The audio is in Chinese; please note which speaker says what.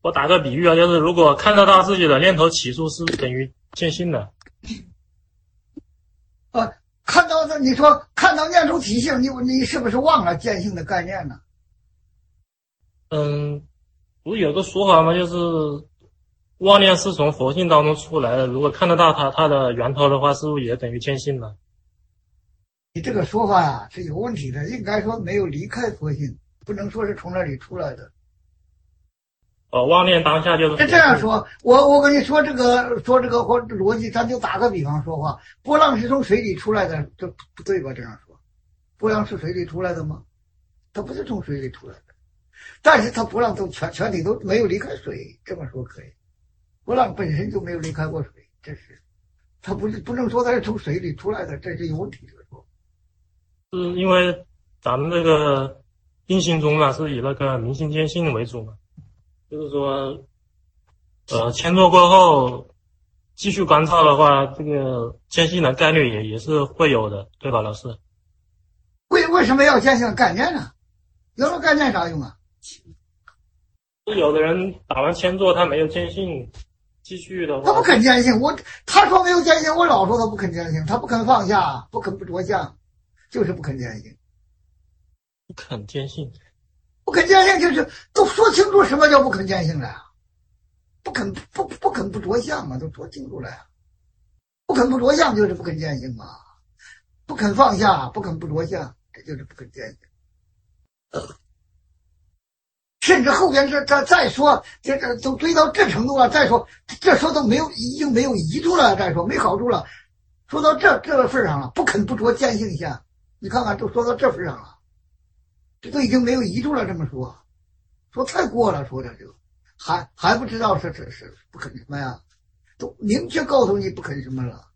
Speaker 1: 我打个比喻啊，就是如果看得到自己的念头起诉，是不是等于见性了？
Speaker 2: 看到的，你说看到念头体性，你是不是忘了见性的概念呢？
Speaker 1: 不是有个说法吗？就是妄念是从佛性当中出来的，如果看得到它的源头的话，是不是也等于见性了？
Speaker 2: 你这个说法呀是有问题的，应该说没有离开佛性，不能说是从那里出来的。
Speaker 1: 妄念当下就是
Speaker 2: 这样说，我跟你说这个或逻辑，咱就打个比方说话，波浪是从水里出来的，这不对吧？这样说，波浪是水里出来的吗？它不是从水里出来的，但是它波浪都全体都没有离开水，这么说可以。波浪本身就没有离开过水，这是它不能说它是从水里出来的，这是有问题的说。
Speaker 1: 是因为咱们这个定性中嘛，是以那个明心见性为主嘛。就是说，迁坐过后继续观察的话，这个见性的概率也是会有的，对吧，老师？
Speaker 2: 为什么要见性的概念呢？有了概念啥用啊？
Speaker 1: 有的人打完迁坐他没有见性，继续的话，
Speaker 2: 他不肯见性，他说没有见性，我老说他不肯见性，他不肯放下，不肯不着相，就是不肯见性。
Speaker 1: 不肯见性。
Speaker 2: 不肯见性就是都说清楚什么叫不肯见性了呀？不肯不着相嘛，都说清楚了呀。不肯不着相就是不肯见性嘛，不肯放下，不肯不着相，这就是不肯见性。甚至后边再说，这都追到这程度了，再说这说都没有，已经没有益处了，再说没好处了，说到这个份上了，不肯不着见性相，你看看都说到这份上了。这都已经没有益处了，这么说太过了，说的就还不知道是不肯什么呀，都明确告诉你不肯什么了。